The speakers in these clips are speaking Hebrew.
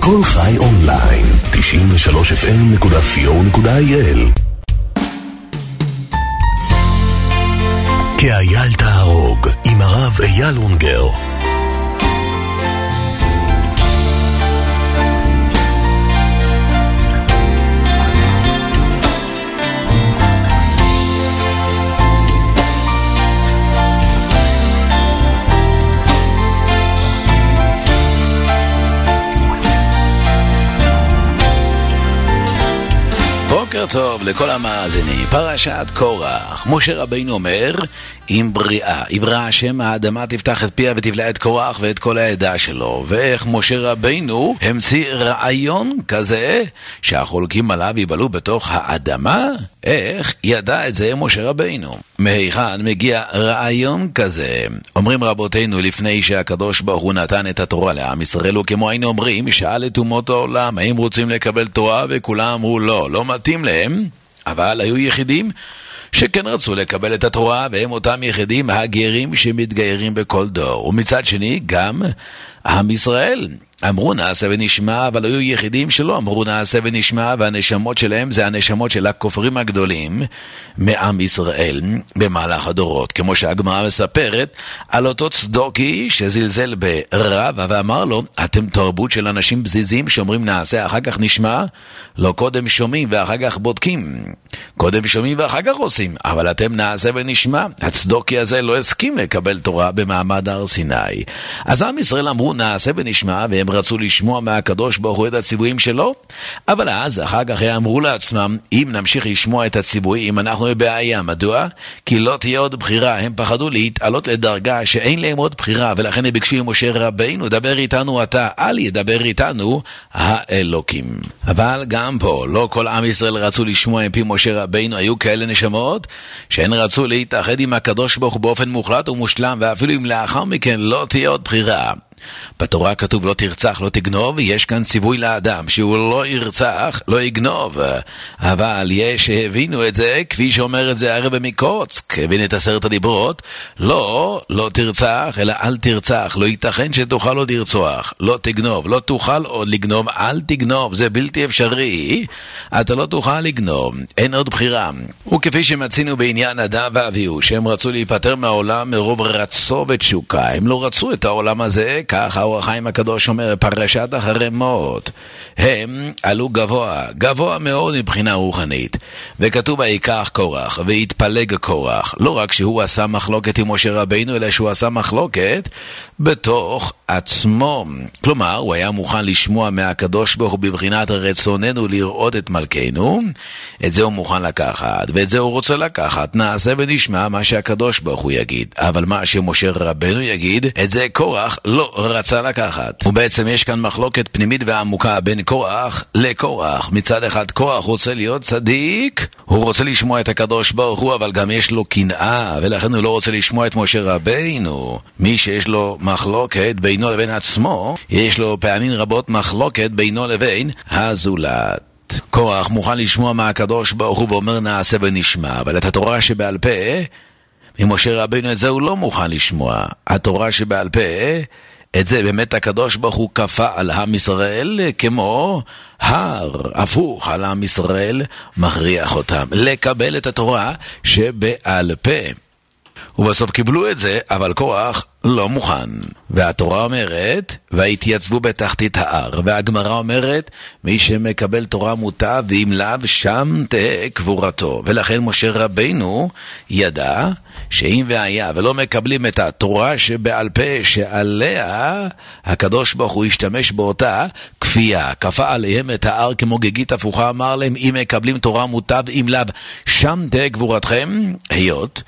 כל חי אונליין, 93fm.co.il. כאייל תהרוג עם הרב אייל אונגר. בוקר טוב לכל המאזינים. פרשת קורח. משה רבינו אומר, עם בריאה יברא השם האדמה תפתח את פיה ותבלע את קורח ואת כל העדה שלו. ואיך משה רבינו המציא רעיון כזה שהחולקים עליו יבלו בתוך האדמה? איך ידע את זה משה רבינו? מהיכן מגיע רעיון כזה? אומרים רבותינו, לפני שהקדוש ברוך הוא נתן את התורה לעם ישראל, וכמו היינו אומרים, שאל את אומות העולם האם רוצים לקבל תורה, וכולם אמרו לא מתאים להם. אבל היו יחידים שכן רצו לקבל את התורה, והם אותם יחידים הגרים שמתגיירים בכל דור. ומצד שני גם עם ישראל אמרו נעשה ונשמע, אבל היו יחידים שלא אמרו נעשה ונשמע, והנשמות שלהם זה הנשמות של הכופרים הגדולים מעם ישראל במהלך הדורות. כמו שהגמרא מספרת על אותו צדוקי שזלזל ברב ואמר לו, אתם תרבות של אנשים בזיזים שאומרים נעשה אחר כך נשמע, לא קודם שומעים ואחר כך בודקים, קודם שומעים ואחר כך עושים, אבל אתם נעשה ונשמע. הצדוקי הזה לא הסכים לקבל תורה במעמד הר סיני. אז עם ישראל אמרו נעשה ונשמע, והם רצו לשמוע מהקדוש ברוך הוא את הציוויים שלו, אבל אז אחר כך אמרו לעצמם, אם נמשיך לשמוע את הציוויים אנחנו בבעיה. מדוע? כי לא תהיה עוד בחירה. הם פחדו להתעלות לדרגה שאין להם עוד בחירה, ולכן הם ביקשו משה רבינו, דבר איתנו אתה, אל ידבר איתנו האלוקים. אבל גם פה לא כל עם ישראל רצו לשמוע מפי משה רבינו. היו כאלה נשמות שהן רצו להתאחד עם הקדוש ברוך הוא באופן מוחלט ומושלם, ואפילו אם לאחר מכן לא תהיה עוד בחירה. בתורה כתוב לא תרצח, לא תגנוב, ויש כאן ציווי לאדם שהוא לא ירצח, לא יגנוב. אבל יש שהבינו את זה, כפי שאומר את זה הרב מקוצק, הבין את 10 הדיברות, לא תרצח, אלא אל תרצח. לא ייתכן שתוכל עוד לרצוח, לא תגנוב, לא תוכל עוד לגנוב, אל תגנוב, זה בלתי אפשרי, אתה לא תוכל לגנוב, אין עוד בחירה. וכפי שמצינו בעניין אדם ואביהו, שהם רצו להיפטר מהעולם מרוב רצו ותשוקה, הם לא רצו את העולם הזה, ככה אור החיים הקדוש אומר פרשת אחרי מות, הם עלו גבוה מאוד מבחינה רוחנית. וכתוב ויקח קורח והתפלג קורח, לא רק שהוא עשה מחלוקת עם משה רבינו, אלא שהוא עשה מחלוקת בתוך עצמו. כלומר הוא היה מוכן לשמוע מהקדוש ברוך הוא בבחינת רצוננו לראות את מלכנו, את זה הוא מוכן לקחת ואת זה הוא רוצה לקחת, נעשה ונשמע מה שהקדוש ברוך הוא יגיד. אבל מה שמשה רבינו יגיד, את זה קורח לא רצה לקחת. ובעצם יש כאן מחלוקת פנימית ועמוקה בין קורח לקורח. מצד אחד קורח רוצה להיות צדיק, הוא רוצה לשמוע את הקדוש ברוך הוא, אבל גם יש לו קנאה, ולכן הוא לא רוצה לשמוע את משה רבינו. מי שיש לו מחלוקת בינו לבין עצמו, יש לו פעמים רבות מחלוקת בינו לבין הזולת. קורח מוכן לשמוע מהקדוש ברוך הוא ואומר נעשה ונשמע, אבל את התורה שבעל פה ממשה רבינו, את זה הוא לא מוכן לשמוע. התורה שבעל פה, את זה באמת הקדוש ברוך הוא כפה על עם ישראל כמו הר הפוך על עם ישראל, מכריח אותם לקבל את התורה שבעל פה. ובסוף קיבלו את זה, אבל קורח לא מוכן. והתורה אומרת והתייצבו בתחתית ההר, והגמרא אומרת מי שמקבל תורה מוטב, ואם לאו שם תהיה קבורתו. ולכן משה רבינו ידע שאם והיה ולא מקבלים את התורה שבעל פה שעליה הקדוש ברוך הוא ישתמש באותה כפייה, כפה עליהם את ההר כמו גיגית הפוכה, אמר להם אם מקבלים תורה מוטב, אם לאו שם תהיה קבורתכם. היות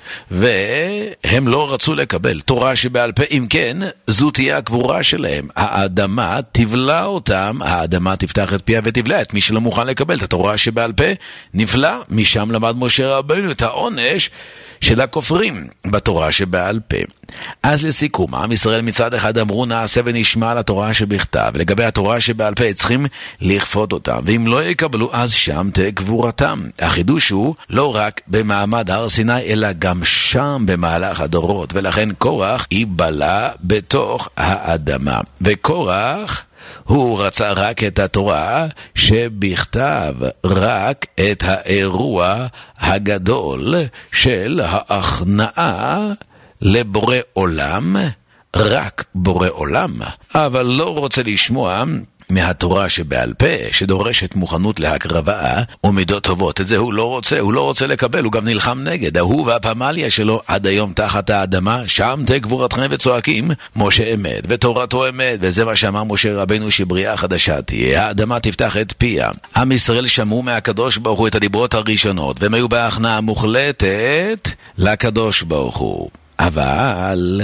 והם לא רצו לקבל תורה שבעל פה, אם כן זו תהיה הקבורה שלהם, האדמה תבלע אותם, האדמה תפתח את פיה ותבלע את מי שלא מוכן לקבל את התורה שבעל פה. נפלא, משם למד משה רבינו את העונש של הכופרים בתורה שבעל פה. אז לסיכום, עם ישראל מצד אחד אמרו נעשה ונשמע על התורה שבכתב, לגבי התורה שבעל פה צריכים לכפות אותם, ואם לא יקבלו אז שם תהיה קבורתם. החידוש הוא לא רק במעמד הר סיני אלא גם שם במהלך הדורות, ולכן קורח ייבלע בתוך האדמה. וקורח הוא רצה רק את התורה שבכתב, רק את האירוע הגדול של ההכנעה לבורא עולם, רק בורא עולם, אבל לא רוצה לשמוע מהתורה שבעל פה, שדורשת מוכנות להקרבה ומידות טובות. את זה הוא לא רוצה לקבל, הוא גם נלחם נגד. הוא והפמליה שלו עד היום תחת האדמה, שם תהיה גבורתכם וצועקים, משה אמת ותורתו אמת, וזה מה שאמר משה רבנו שבריאה חדשה תהיה, האדמה תפתח את פיה. עם ישראל שמעו מהקדוש ברוך הוא את הדיברות הראשונות, והם היו בהכנעה מוחלטת לקדוש ברוך הוא. אבל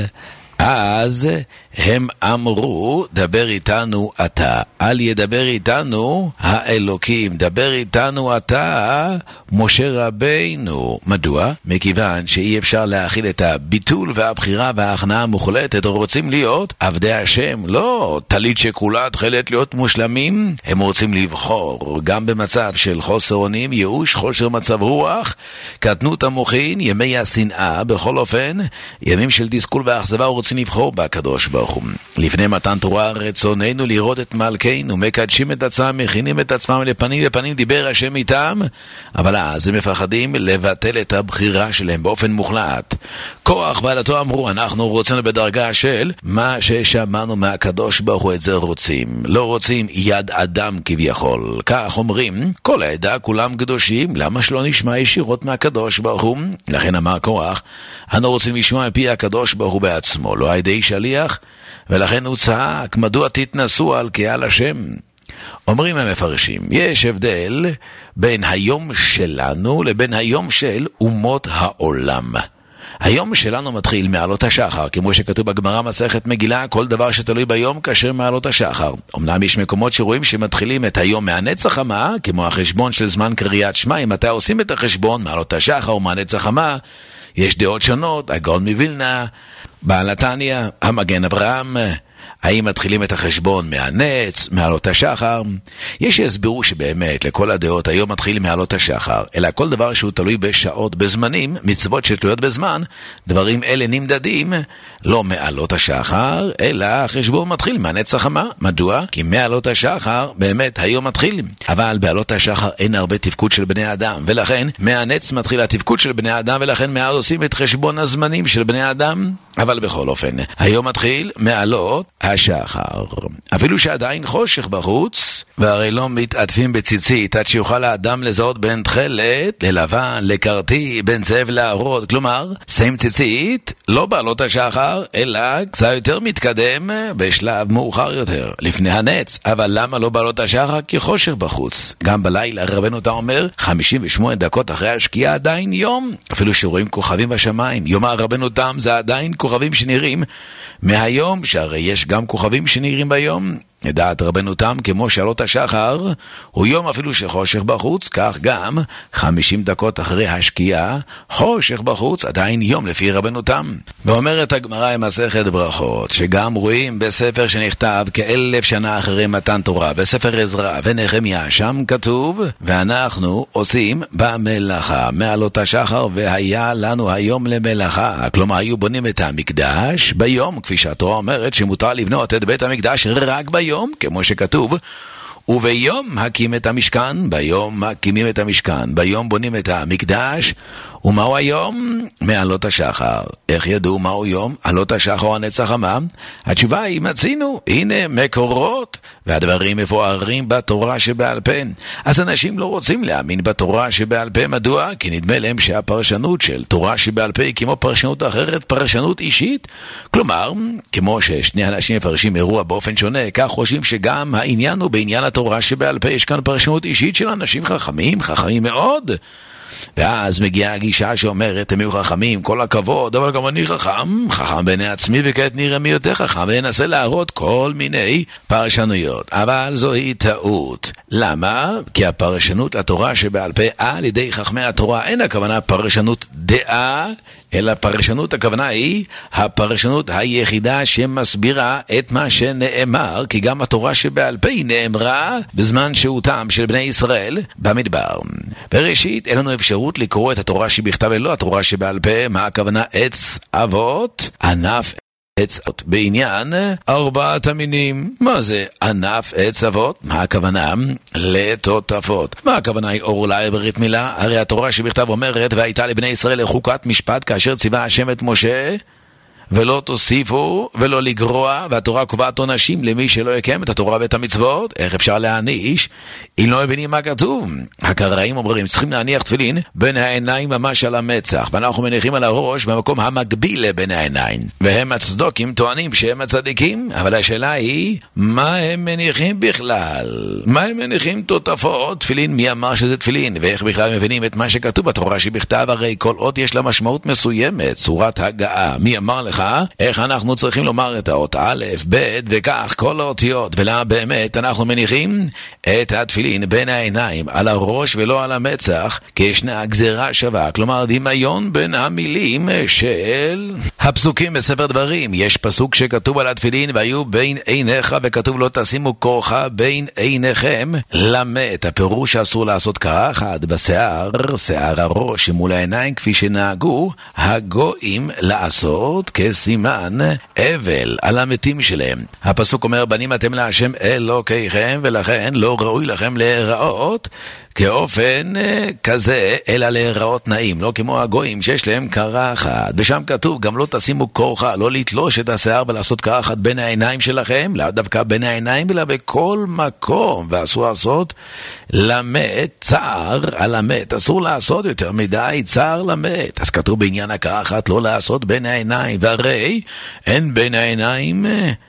אז הם אמרו, דבר איתנו אתה, אל ידבר איתנו האלוקים, דבר איתנו אתה, משה רבינו. מדוע? מכיוון שאי אפשר להכיל את הביטול והבחירה וההכנעה המוחלטת, רוצים להיות עבדי השם, לא תלית שכולה תחילת להיות מושלמים, הם רוצים לבחור, גם במצב של חוסר אונים, ייאוש, חוסר מצב רוח, קטנות המוחין, ימי השנאה, בכל אופן, ימים של תסכול והאכזבה, רוצים לבחור בקדוש ברוך הוא. לפני מתן תורה רצוננו לראות את מלכנו, מקדשים את עצמם, מכינים את עצמם לפנים ופנים, דיבר השם איתם, אבל אז הם מפחדים לבטל את הבחירה שלהם באופן מוחלט. כוח ועלתו אמרו, אנחנו רוצים בדרגה של מה ששמענו מהקדוש ברוך הוא, את זה רוצים, לא רוצים יד אדם כביכול. כך אומרים, כל העדה כולם קדושים, למה שלא נשמע ישירות מהקדוש ברוך הוא? לכן אמר כוח, אנו רוצים לשמוע מפי הקדוש ברוך הוא בעצמו, לא הידי שליח, ולכן הוא צעק, מדוע תתנסו על קהל השם? אומרים המפרשים, יש הבדל בין היום שלנו לבין היום של אומות העולם. היום שלנו מתחיל מעלות השחר, כמו שכתוב בגמרא מסכת מגילה, כל דבר שתלוי ביום כאשר מעלות השחר. אמנם יש מקומות שרואים שמתחילים את היום מהנצח חמה, כמו החשבון של זמן קריאת שמע, אם אתה עושים את החשבון מעלות השחר או מהנצח חמה, יש דעות שונות, הגאון מווילנה, בעל התניא, המגן אברהם, האם מתחילים את החשבון מהנץ, מעלות השחר? יש שיסבירו שבאמת לכל הדעות היום מתחילים מעלות השחר, אלא כל דבר שהוא תלוי בשעות, בזמנים, מצוות שתלויות בזמן, דברים אלה נמדדים לא מעלות השחר, אלא החשבון מתחיל מהנץ החמה. מדוע? כי מעלות השחר באמת היום מתחיל, אבל בעלות השחר אין הרבה תפקוד של בני אדם, ולכן מהנץ מתחיל התפקוד של בני אדם, ולכן מאז עושים את חשבון הזמנים של בני אדם. אבל בכל אופן, היום מתחיל מעלות השחר. אפילו שעדיין חושך בחוץ, והרי לא מתעטפים בציצית, עד שיוכל האדם לזהות בין תכלת ללבן, לקרתי, בין צבע לערוד. כלומר, שמים ציצית, לא בעלות השחר, אלא קצת יותר מתקדם בשלב מאוחר יותר, לפני הנץ. אבל למה לא בעלות השחר? כי חושך בחוץ. גם בלילה רבנו תם אומר, 58 דקות אחרי השקיעה עדיין יום, אפילו שרואים כוכבים בשמיים. יאמר רבנו תם, זה עדיין כוכבים שנראים מהיום, שהרי יש גם כוכבים שנראים ביום. לדעת רבנו תם, כמו שעלות השחר הוא יום אפילו שחושך בחוץ, כך גם 50 דקות אחרי השקיעה חושך בחוץ, עדיין יום לפי רבנו תם. ואומרת הגמרא במסכת ברכות, שגם רואים בספר שנכתב כ1000 שנה אחרי מתן תורה, בספר עזרא ונחמיה, שם כתוב, ואנחנו עושים במלאכה מעלות השחר, והיה לנו היום למלאכה. כלומר, היו בונים את המקדש ביום, כפי שהתורה אומרת שמותר לבנות את בית המקדש רק ביום, כמו שכתוב, וביום הקים את המשכן, ביום מקימים את המשכן, ביום בונים את המקדש. ומהו היום? מעלות השחר. איך ידעו מהו יום? עלות השחר הנצח חמה? התשובה היא, מצינו, הנה מקורות, והדברים מבוארים בתורה שבעל פה. אז אנשים לא רוצים להאמין בתורה שבעל פה. מדוע? כי נדמה להם שהפרשנות של תורה שבעל פה היא כמו פרשנות אחרת, פרשנות אישית. כלומר, כמו ששני אנשים מפרשים אירוע באופן שונה, כך חושבים שגם העניין הוא בעניין התורה שבעל פה. יש כאן פרשנות אישית של אנשים חכמים, חכמים מאוד. ואז מגיעה הגישה שאומרת, הם יהיו חכמים, כל הכבוד, אבל גם אני חכם בעיני עצמי, וכעת נראה מי יותר חכם, וינסה להראות כל מיני פרשנויות. אבל זוהי טעות. למה? כי הפרשנות התורה שבעל פה על ידי חכמי התורה, אין הכוונה פרשנות דעה, אלא פרשנות, הכוונה היא הפרשנות היחידה שמסבירה את מה שנאמר, כי גם התורה שבעל פה היא נאמרה בזמן שהותם של בני ישראל במדבר. בראשית אין לנו אפשרות לקרוא את התורה שבכתב ולא התורה שבעל פה. מה הכוונה? עץ אבות, ענף עץ אבות. בעניין 4 המינים. מה זה ענף עץ אבות? מה הכוונה? לתותפות. מה הכוונה היא אורלה ברית מילה? הרי התורה שבכתב אומרת, והייתה לבני ישראל לחוקת משפט כאשר ציווה השם את משה, ולא תוסיפו ולא לגרוע, והתורה קובעת עונשים למי שלא יקיים את התורה ואת המצוות. איך אפשר להעניש אם לא מבינים מה כתוב? הקראים אומרים, צריכים להניח תפילין בין העיניים ממש על המצח, ואנחנו מניחים על הראש במקום המקביל לבין העיניים, והם הצדוקים טוענים שהם הצדיקים. אבל השאלה היא, מה הם מניחים בכלל? מה הם מניחים תותפות? תפילין, מי אמר שזה תפילין? ואיך בכלל מבינים את מה שכתוב בתורה שבכתב? הרי כל אות יש לה משמעות מסוימת, צורת הגעה. מי אמר לך איך אנחנו צריכים לומר את האות א', ב' וכך כל האותיות? ולמה באמת אנחנו מניחים את התפילין בין העיניים על הראש ולא על המצח? כי ישנה גזירה שווה, כלומר דמיון בין המילים של הפסוקים בספר דברים. יש פסוק שכתוב על התפילין, והיו בין עיניך, וכתוב לא תשימו כורחה בין עיניכם למת. הפירוש אסור לעשות קרחת בשיער, שיער הראש מול העיניים, כפי שנהגו הגויים לעשות כסימן אבל על המתים שלהם. הפסוק אומר, בנים אתם להשם אלוקיכם, ולכן לא ראוי לכם להיראות כאופן כזה, אלא להיראות נעים, לא כמו הגויים שיש להם קרחת. ושם כתוב, גם לא תשימו כורחה, לא לתלוש את השיער ולעשות קרחת בין העיניים שלכם, לא דווקא בין העיניים, אלא בכל מקום. ואסור לעשות למת, צער על המת, אסור לעשות יותר מדי צער למת. אז כתוב בעניין הקרחת לא לעשות בין העיניים, והרי אין בין העיניים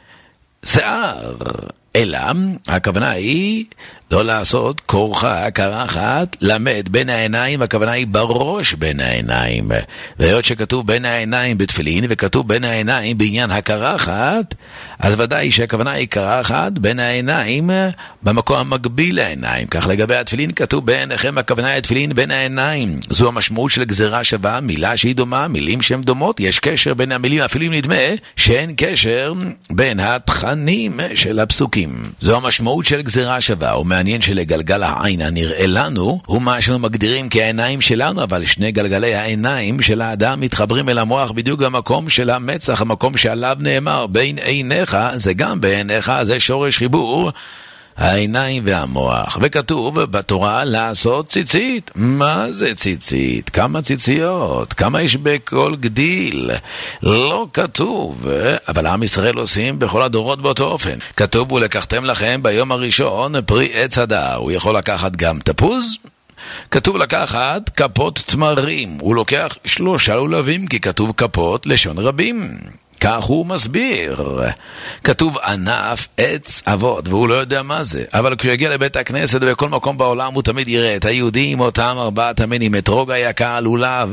שיער, אלא הכוונה היא לא לעשות כורחה, קרחת, למד בין העיניים, הכוונה היא בראש בין העיניים. והיות שכתוב בין העיניים בתפילין, וכתוב בין העיניים בעניין הקרחת, אז ודאי שהכוונה היא קרחת בין העיניים במקום המקביל לעיניים. כך לגבי התפילין כתוב בעיניכם, הכוונה היא תפילין בין העיניים. זו המשמעות של גזירה שווה, מילה שהיא דומה, מילים שהן דומות, יש קשר בין המילים, אפילו אם נדמה שאין קשר בין התכנים של הפסוקים. זו המשמעות של גזירה שווה, מעניין שלגלגל העין הנראה לנו הוא מה שאנו מגדירים כעיניים שלנו, אבל שני גלגלי העיניים של האדם מתחברים אל המוח בדיוק במקום של המצח, המקום שעליו נאמר בין עיניך, זה גם בעיניך, זה שורש חיבור העיניים והמוח. וכתוב בתורה לעשות ציצית. מה זה ציצית? כמה ציציות? כמה יש בכל גדיל? לא כתוב, אבל עם ישראל עושים בכל הדורות באותו אופן. כתוב, ולקחתם לכם ביום הראשון פרי עץ הדר. הוא יכול לקחת גם תפוז, כתוב לקחת כפות תמרים. הוא לוקח 3 לולבים, כי כתוב כפות לשון רבים. כך הוא מסביר. כתוב ענף עץ אבות, והוא לא יודע מה זה. אבל כשהוא יגיע לבית הכנסת ובכל מקום בעולם הוא תמיד יראה את היהודים, אותם 4 המינים, אתרוג היקר, לולב,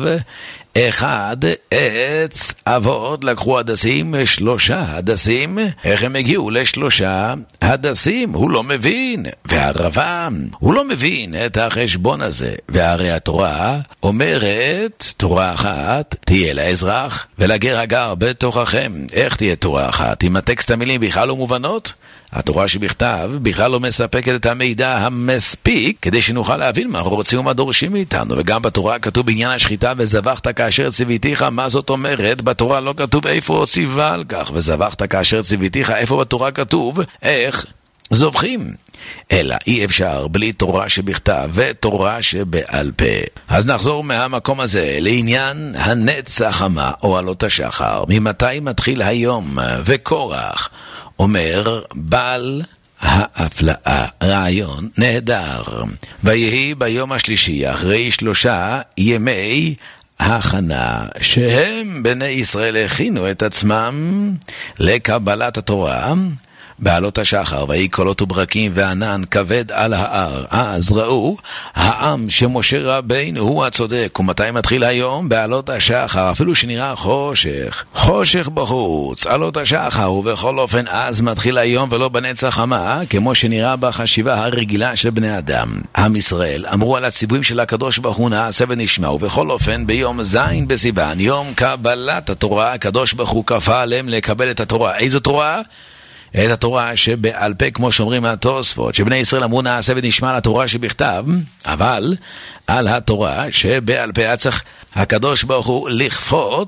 1 עץ אבות. לקחו הדסים, 3 הדסים. איך הם הגיעו ל3 הדסים? הוא לא מבין. והרבא, הוא לא מבין את החשבון הזה. והרי התורה אומרת, תורה אחת תהיה לאזרח ולגר הגר בתוככם. איך תהיה תורה אחת? אם הטקסט המילים בכלל לא מובנות, התורה שבכתב בכלל לא מספקת את המידע המספיק כדי שנוכל להבין מה רוצים ומה דורשים מאיתנו. וגם בתורה כתוב בעניין השחיטה, וזבחת כאשר ציוויתיך. מה זאת אומרת? בתורה לא כתוב איפה ציווה על כך וזבחת כאשר ציוויתיך. איפה בתורה כתוב איך זובחים? אלא אי אפשר בלי תורה שבכתב ותורה שבעל פה. אז נחזור מהמקום הזה לעניין הנצח חמה או עלות השחר. ממתי מתחיל היום? וקורח אומר בעל ההפלאה, רעיון נהדר. ויהי ביום השלישי אחרי 3 ימי הכנה שהם בני ישראל הכינו את עצמם לקבלת התורה, בעלות השחר, ויהי קולות וברקים וענן כבד על ההר. אז ראו העם שמשה רבינו הוא הצודק. ומתי מתחיל היום? בעלות השחר, אפילו שנראה חושך בחוץ, עלות השחר. ובכל אופן אז מתחיל היום ולא בנצח חמה, כמו שנראה בחשיבה הרגילה של בני אדם. עם ישראל אמרו על הציוויים של הקדוש ברוך הוא נעשה ונשמע. ובכל אופן ביום ז' בסיוון, יום קבלת התורה, הקדוש ברוך הוא כפה עליהם לקבל את התורה. איזו תורה? את התורה שבעל פה, כמו שאומרים התוספות, שבני ישראל אמרו נעשה ונשמע על התורה שבכתב, אבל על התורה שבעל פה צריך הקדוש ברוך הוא לכפות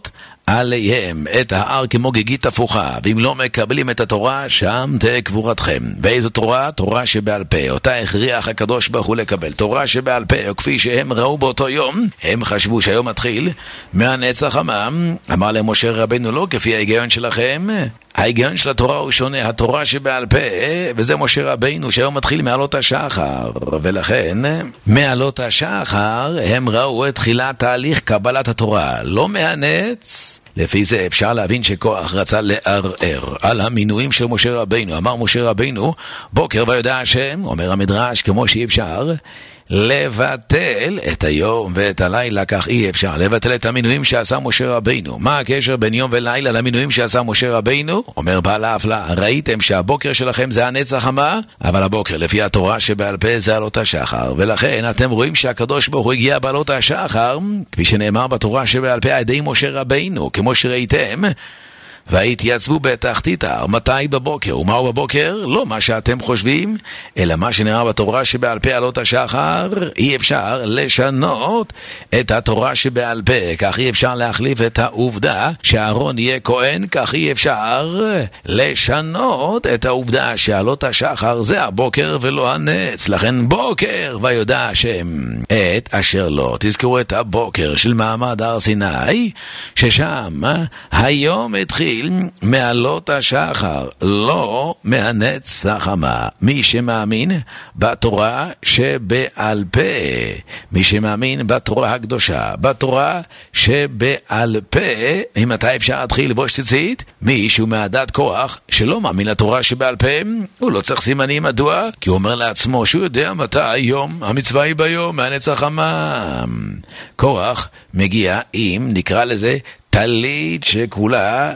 עליהם את ההר כמו גיגית הפוכה, ואם לא מקבלים את התורה, שם תהיה קבורתכם. ואיזו תורה? תורה שבעל פה, אותה הכריח הקדוש ברוך הוא לקבל. תורה שבעל פה, או כפי שהם ראו באותו יום, הם חשבו שהיום מתחיל מהנצח עמם. אמר להם משה רבנו, לא כפי ההיגיון שלכם, ההיגיון של התורה הוא שונה, התורה שבעל פה, וזה משה רבנו שהיום מתחיל מעלות השחר, ולכן מעלות השחר הם ראו את תחילת תהליך קבלת התורה, לא מהנץ. לפי זה אפשר להבין שכוח רצה לערער על המינויים של משה רבנו. אמר משה רבנו, בוקר ויודע השם, אומר המדרש, כמו שאי אפשר לבטל את היום ואת הלילה, כך אי אפשר לבטל את המינויים שעשה משה רבנו. מה הקשר בין יום ולילה למינויים שעשה משה רבנו? אומר בעל ההפלאה, ראיתם שהבוקר שלכם זה הנצח חמה, אבל הבוקר לפי התורה שבעל פה זה עלות השחר, ולכן אתם רואים שהקדוש ברוך הוא הגיע בעלות השחר, כפי שנאמר בתורה שבעל פה על ידי משה רבנו, כמו שראיתם, והתייצבו בתחתית ההר. מתי? בבוקר. ומהו בבוקר? לא מה שאתם חושבים, אלא מה שנראה בתורה שבעל פה עלות השחר. אי אפשר לשנות את התורה שבעל פה, כך אי אפשר להחליף את העובדה שאהרון יהיה כהן, כך אי אפשר לשנות את העובדה שעלות השחר זה הבוקר ולא הנץ. לכן בוקר ויודע השם את אשר לא. תזכרו את הבוקר של מעמד הר סיני, ששם היום התחיל מעלות השחר, לא מהנצח חמה. מי שמאמין בתורה שבעל פה, מי שמאמין בתורה הקדושה, בתורה שבעל פה, ממתי אפשר להתחיל לבוש ציצית? מי שהוא מעדת כוח שלא מאמין לתורה שבעל פה, הוא לא צריך סימנים. מדוע? כי הוא אומר לעצמו שהוא יודע מתי היום, המצווה היא ביום, מהנצח חמה. כוח מגיע עם, נקרא לזה, טלית שכולה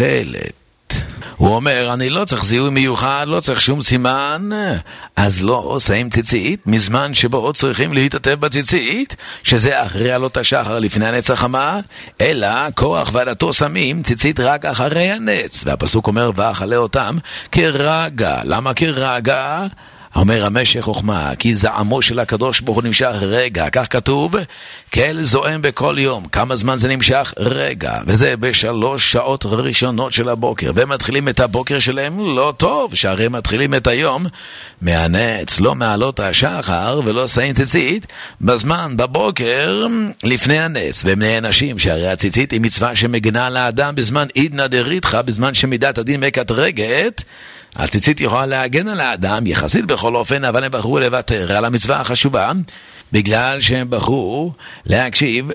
תחלת. הוא אומר, אני לא צריך זיהוי מיוחד, לא צריך שום סימן, אז לא שמים ציצית, מזמן שבו עוד צריכים להתעטף בציצית, שזה אחרי עלות השחר לפני הנצח חמה, אלא כוח ועדתו שמים ציצית רק אחרי הנץ. והפסוק אומר, ואכלה אותם כרגע. למה כרגע? אומר המשך חוכמה, כי זעמו של הקדוש ברוך הוא נמשך רגע, כך כתוב, כל זועם בכל יום. כמה זמן זה נמשך? רגע, וזה ב3 שעות ראשונות של הבוקר, והם מתחילים את הבוקר שלהם לא טוב, שהרי מתחילים את היום מהנץ, לא מעלות השחר ולא שמים ציצית, בזמן בבוקר לפני הנץ. והם נענשים שהרי הציצית היא מצווה שמגנה על האדם בזמן עידנא דריתחא, בזמן שמידת הדין מקטרגת, הציצית יכולה להגן על האדם, יחסית בכל אופן, אבל הם בחרו לוותר על המצווה החשובה, בגלל שהם בחרו להקשיב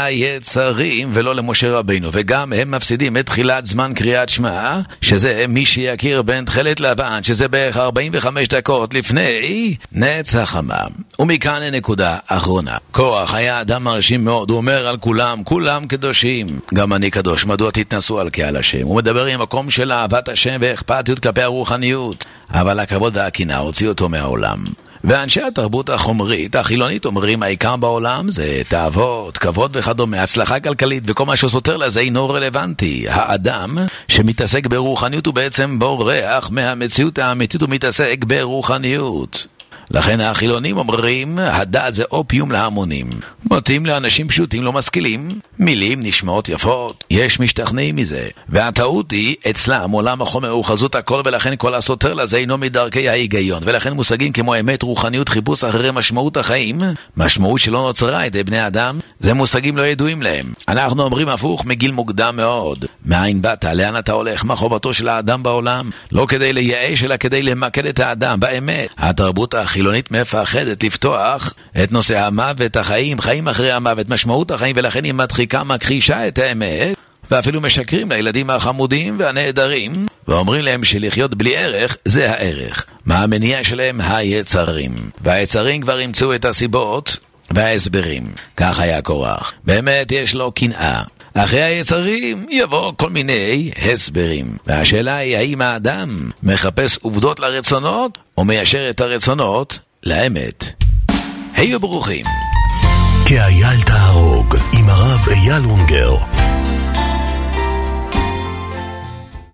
ליצרים ולא למשה רבינו, וגם הם מפסידים את תחילת זמן קריאת שמע, שזה מי שיכיר בין תחילת לבן, שזה בערך 45 דקות לפני נצח חמה. ומכאן הנקודה האחרונה. כוח היה אדם מרשים מאוד, הוא אומר על כולם, כולם קדושים, גם אני קדוש, מדוע תתנסו על קהל השם? הוא מדבר עם מקום של אהבת השם ואכפתיות כלפי הרוחניות, אבל הכבוד והקנאה הוציא אותו מהעולם. ואנשי התרבות החומרית, החילונית, אומרים העיקר בעולם זה תאוות, כבוד וכדומה, הצלחה כלכלית, וכל מה שסותר לזה אינו רלוונטי. האדם שמתעסק ברוחניות הוא בעצם בורח מהמציאות האמיתית ומתעסק ברוחניות. לכן החילונים אומרים, הדת זה אופיום להמונים. מתאים לאנשים פשוטים לא משכילים, מילים נשמעות יפות, יש משתכנעים מזה. והטעות היא, אצלם עולם החומר הוא חזות הכל, ולכן כל הסותר לזה אינו מדרכי ההיגיון. ולכן מושגים כמו אמת, רוחניות, חיפוש אחרי משמעות החיים, משמעות שלא נוצרה ידי בני אדם, זה מושגים לא ידועים להם. אנחנו אומרים הפוך מגיל מוקדם מאוד. מאין באת? לאן אתה הולך? מה חובתו של האדם בעולם? לא כדי לייאש, אלא כדי למקד את האדם באמת. התרבות החילונית מפחדת לפתוח את נושא המוות, החיים, חיים אחרי המוות, משמעות החיים, ולכן היא מדחיקה, מכחישה את האמת, ואפילו משקרים לילדים החמודים והנהדרים, ואומרים להם שלחיות בלי ערך זה הערך. מה המניע שלהם? היצרים. והיצרים כבר ימצאו את הסיבות וההסברים. כך היה קורח. באמת יש לו קנאה. אחרי היצרים יבוא כל מיני הסברים. והשאלה היא, האם האדם מחפש עובדות לרצונות, או מיישר את הרצונות לאמת? היו ברוכים. כאייל תהרוג עם הרב אייל אונגר.